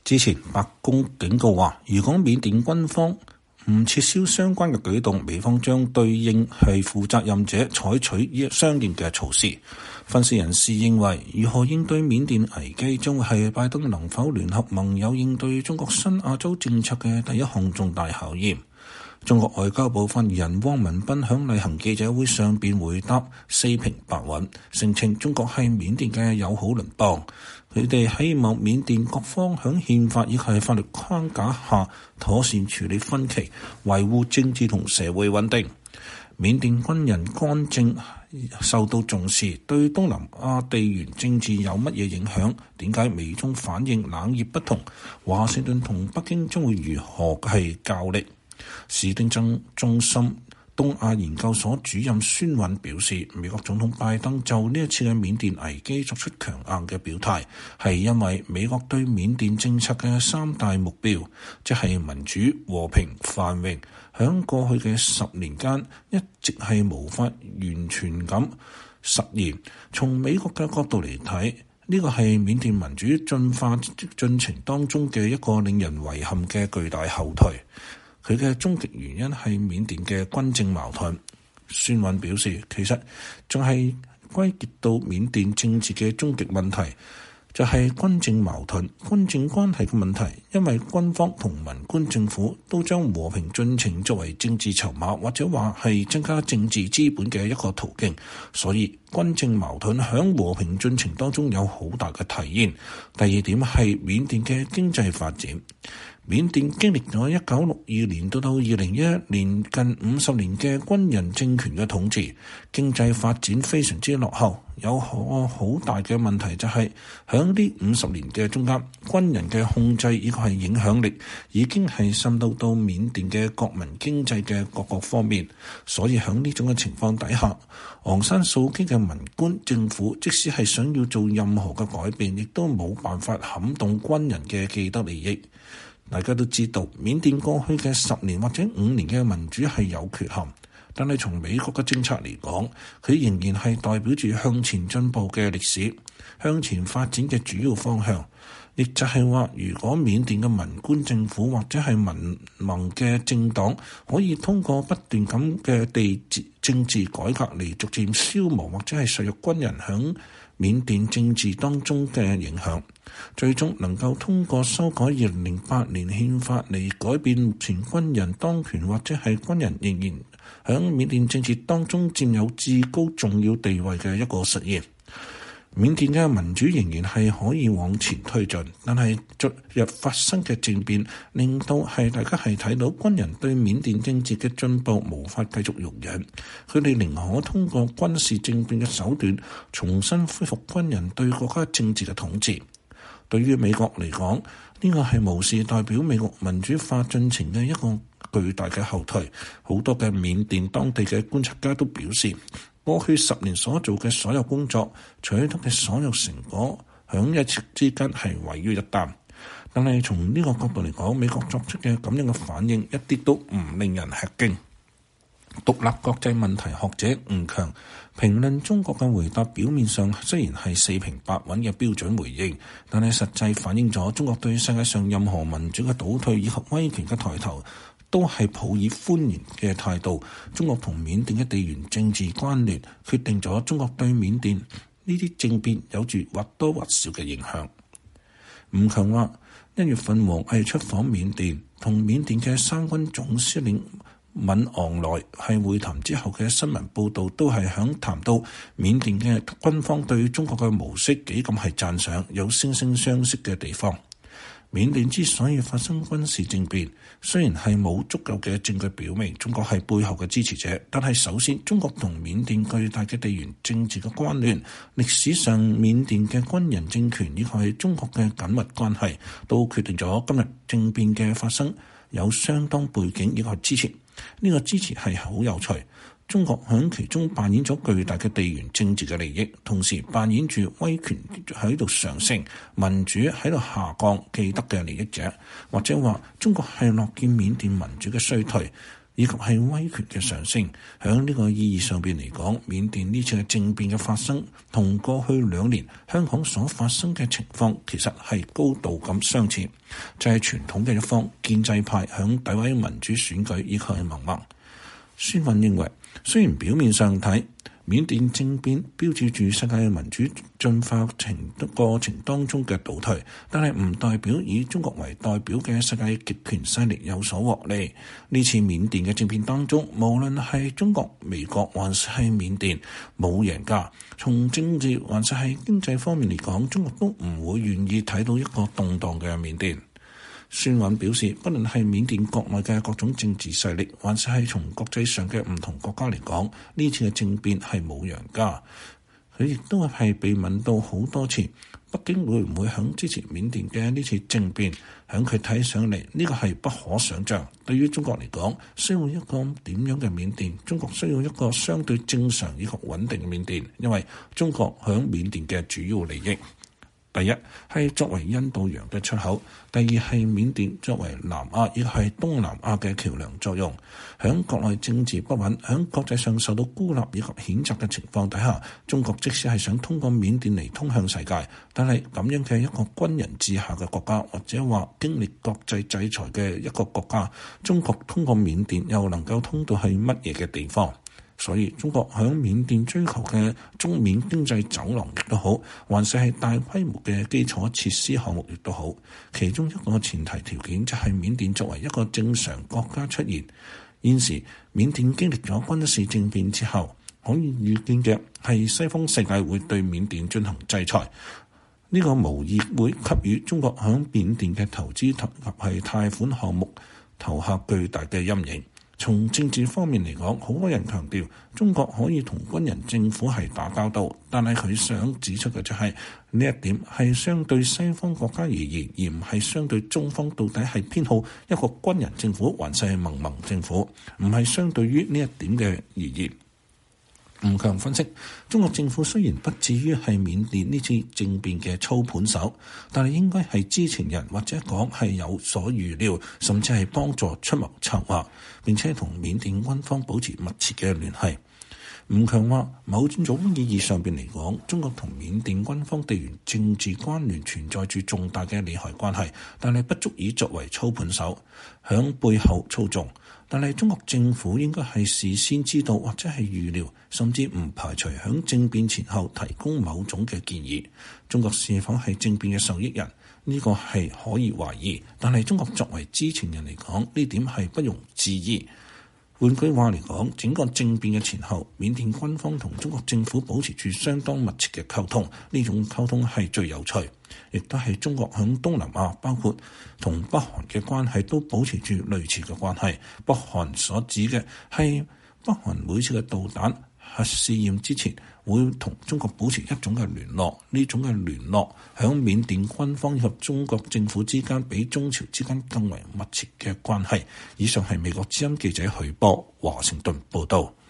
之前白宮警告話，如果緬甸軍方唔撤銷相關嘅舉動，美方將對應係負責任者採取相應嘅措施。分析人士認為，如何應對緬甸危機將會係拜登能否聯合盟友應對中國新亞洲政策嘅第一項重大考驗。中國外交部發言人汪文斌響例行記者會上邊回答四平八穩，聲稱中國係緬甸嘅友好鄰邦，佢哋希望緬甸各方響憲法以及法律框架下妥善處理分歧，維護政治同社會穩定。緬甸軍人干政受到重視，對東南亞地緣政治有乜嘢影響？點解美中反應冷熱不同？華盛頓同北京將會如何係較力？史丁真中心東亞研究所主任孫韻表示，美國總統拜登就呢一次嘅緬甸危機作出強硬嘅表態，係因為美國對緬甸政策嘅三大目標，即係民主、和平、繁榮，響過去嘅10年間一直係無法完全咁實現。從美國嘅角度嚟睇，呢個係緬甸民主進化進程當中嘅一個令人遺憾嘅巨大後退。佢嘅終極原因係緬甸嘅軍政矛盾。孫韻表示，其實仲係歸結到緬甸政治嘅終極問題，就係軍政矛盾、軍政關係嘅問題。因為軍方同民官政府都將和平進程作為政治籌碼，或者話係增加政治資本嘅一個途徑，所以軍政矛盾響和平進程當中有好大嘅體現。第二點係緬甸嘅經濟發展。緬甸經歷咗1962年到2011年近50年嘅軍人政權嘅統治，經濟發展非常之落後。有個好大嘅問題就係響呢50年嘅中間，軍人嘅控制以及係影響力已經係滲透到緬甸嘅國民經濟嘅各個方面。所以響呢種嘅情況底下，昂山素姬嘅民官政府即使係想要做任何嘅改變，亦都冇辦法撼動軍人嘅既得利益。大家都知道，緬甸過去嘅10年或者5年嘅民主係有缺陷，但係從美國嘅政策嚟講，佢仍然係代表住向前進步嘅歷史、向前發展嘅主要方向。亦就係話，如果緬甸嘅民官政府或者係民盟嘅政黨可以通過不斷咁嘅政治改革嚟逐漸消磨或者係削弱軍人響緬甸政治當中嘅影響，最終能夠通過修改2008年憲法嚟改變目前軍人當權或者係軍人仍然響緬甸政治當中佔有至高重要地位嘅一個實現。緬甸嘅民主仍然係可以往前推進，但係昨日發生嘅政變令到係大家係睇到軍人對緬甸政治嘅進步無法繼續容忍，佢哋寧可通過軍事政變嘅手段重新恢復軍人對國家政治嘅統治。對於美國嚟講，呢個係無視代表美國民主化進程嘅一個巨大嘅後退。好多嘅緬甸當地嘅觀察家都表示，過去10年所做嘅所有工作，取得嘅所有成果，響一夕之間係毀於一旦。但係從呢個角度嚟講，美國作出嘅咁樣嘅反應一啲都唔令人吃驚。獨立國際問題學者吳強評論中國嘅回答，表面上雖然係4平8穩嘅標準回應，但係實際反映咗中國對世界上任何民主嘅倒退以及威權嘅抬頭都係抱以歡迎嘅態度。中國同緬甸嘅地緣政治關聯，決定咗中國對緬甸呢啲政變有住或多或少嘅影響。吳強話：1月份王毅出訪緬甸，同緬甸嘅三軍總司令敏昂萊係會談之後嘅新聞報導，都係響談到緬甸嘅軍方對中國嘅模式幾咁係讚賞，有惺惺相惜嘅地方。緬甸之所以發生軍事政變，雖然係冇足夠嘅證據表明中國係背後嘅支持者，但係首先中國同緬甸巨大嘅地緣政治嘅關聯，歷史上緬甸嘅軍人政權以及係中國嘅緊密關係，都決定咗今日政變嘅發生有相當背景以及支持。呢個支持係好有趣。中國喺其中扮演咗巨大嘅地緣政治嘅利益，同時扮演住威權喺度上升、民主喺度下降既得嘅利益者，或者話中國係樂見緬甸民主嘅衰退， 以及係威權嘅上升。響呢個意義上邊嚟講，緬甸呢次嘅政變嘅發生，同過去2年香港所發生嘅情況其實係高度咁相似，就係傳統嘅一方建制派響詆毀民主選舉以及係民盟。孫運認為，雖然表面上睇緬甸政變標誌住世界民主進化過程當中嘅倒退，但係唔代表以中國為代表嘅世界極權勢力有所獲利。呢次緬甸嘅政變當中，無論係中國、美國還是係緬甸，冇贏家。從政治還是係經濟方面嚟講，中國都唔會願意睇到一個動盪嘅緬甸。孫運表示，不論係緬甸國內嘅各種政治勢力，還是係從國際上嘅唔同國家嚟講，呢次嘅政變係冇贏家。佢亦都係被問到好多次，北京會唔會響支持緬甸嘅呢次政變？響佢睇上嚟，呢個係不可想像。對於中國嚟講，需要一個點樣嘅緬甸？中國需要一個相對正常以及穩定嘅緬甸，因為中國響緬甸嘅主要利益。第一係作為印度洋嘅出口，第二係緬甸作為南亞亦係東南亞嘅橋梁作用。響國內政治不穩，響國際上受到孤立以及譴責嘅情況底下，中國即使係想通過緬甸嚟通向世界，但係咁樣嘅一個軍人治下嘅國家，或者話經歷國際制裁嘅一個國家，中國通過緬甸又能夠通到係乜嘢嘅地方？所以中國響緬甸追求嘅中緬經濟走廊亦都好，還是係大規模嘅基礎設施項目亦都好，其中一個前提條件就係緬甸作為一個正常國家出現。現時緬甸經歷咗軍事政變之後，可以預見嘅係西方世界會對緬甸進行制裁，呢個無疑會給予中國響緬甸嘅投資及係貸款項目投下巨大嘅陰影。從政治方面嚟講，好多人強調中國可以同軍人政府係打交道，但係佢想指出嘅就係呢一點係相對西方國家而言，而唔係相對中方到底係偏好一個軍人政府還是係盟政府，唔係相對於呢一點嘅而言。吳強分析，中國政府雖然不至於係緬甸呢次政變嘅操盤手，但係應該係知情人，或者講係有所預料，甚至係幫助出謀策劃，並且同緬甸軍方保持密切嘅聯繫。吳強話，某種意義上邊嚟講，中國同緬甸軍方地緣政治關聯存在住重大嘅利害關係，但係不足以作為操盤手響背後操縱。但係中國政府應該係事先知道或者係預料，甚至唔排除響政變前後提供某種嘅建議。中國是否係政變嘅受益人？呢個係可以懷疑，但係中國作為知情人嚟講，呢點係不容置疑。換句話嚟講，整個政變嘅前後，緬甸軍方同中國政府保持住相當密切嘅溝通，呢種溝通係最有趣，亦都係中國響東南亞，包括同北韓嘅關係都保持住類似嘅關係。北韓所指嘅係北韓每次嘅導彈核試驗之前，會同中國保持一種嘅聯絡，呢種嘅聯絡響緬甸軍方以及中國政府之間，比中朝之間更為密切嘅關係。以上係美國之音記者許波華盛頓報道。